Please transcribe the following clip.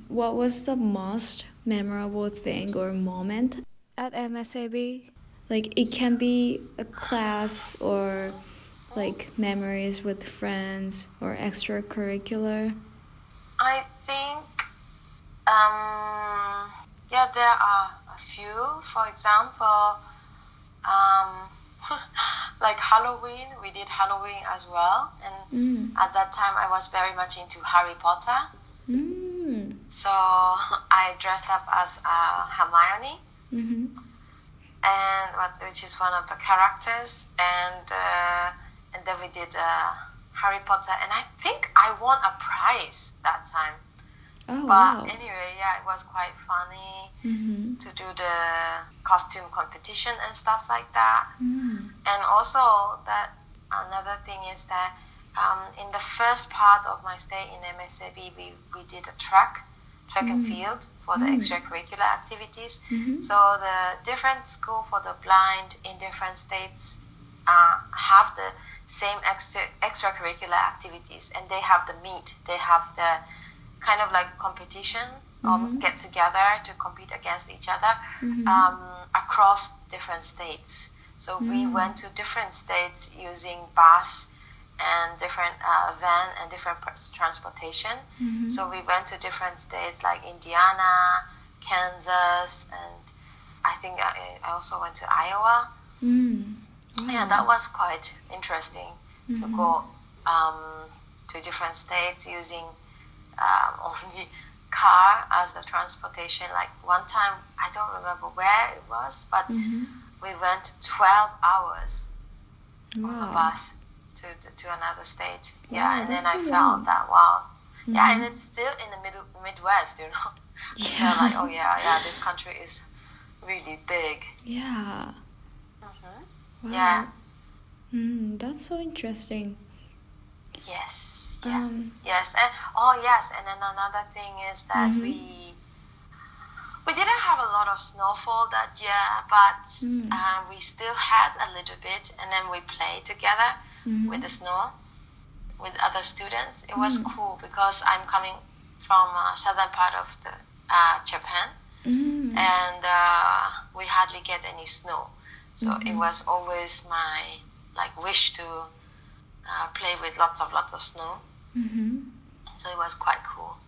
What was the most memorable thing or moment at MSAB? Like, it can be a class or like memories with friends or extracurricular. I think, there are a few. For example, like Halloween, we did Halloween as well. And at that time, I was very much into Harry Potter. So I dressed up as Hermione, which is one of the characters, and then we did Harry Potter, and I think I won a prize that time. Oh, but wow. Anyway, it was quite funny to do the costume competition and stuff like that. And also that another thing is that in the first part of my stay in MSAB, we did a track and field for the extracurricular activities. So the different school for the blind in different states have the same extracurricular activities, and they have the meet. They have the kind of like competition or get together to compete against each other across different states. So we went to different states using bus and different van and different transportation. So we went to different states like Indiana, Kansas, and I think I also went to Iowa. Yeah, that was quite interesting to go to different states using only car as the transportation. Like one time, I don't remember where it was, but we went 12 hours on the bus to another state. Wow, and then that's I so felt long. that, wow. Yeah, and it's still in the Midwest, you know. I felt like, oh yeah, this country is really big. Yeah. Wow. Yeah. That's so interesting. Yes. Yes. And then another thing is that we didn't have a lot of snowfall that year, but we still had a little bit, and then we played together with the snow with other students. It was cool because I'm coming from southern part of the Japan, and we hardly get any snow. So it was always my wish to play with lots of snow. So it was quite cool.